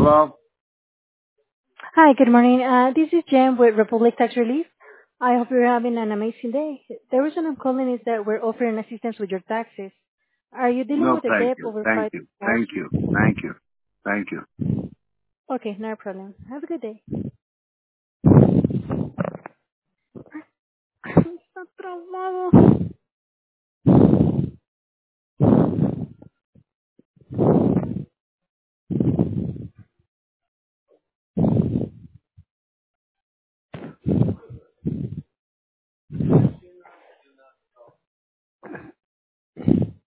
Hello? Hi, good morning. This is Jen with Republic Tax Relief. I hope you're having an amazing day. The reason I'm calling is that we're offering assistance with your taxes. Are you dealing No, with a thank debt you. over Thank you. 5,000? Thank you. Thank you. Thank you. Okay, no problem. Have a good day.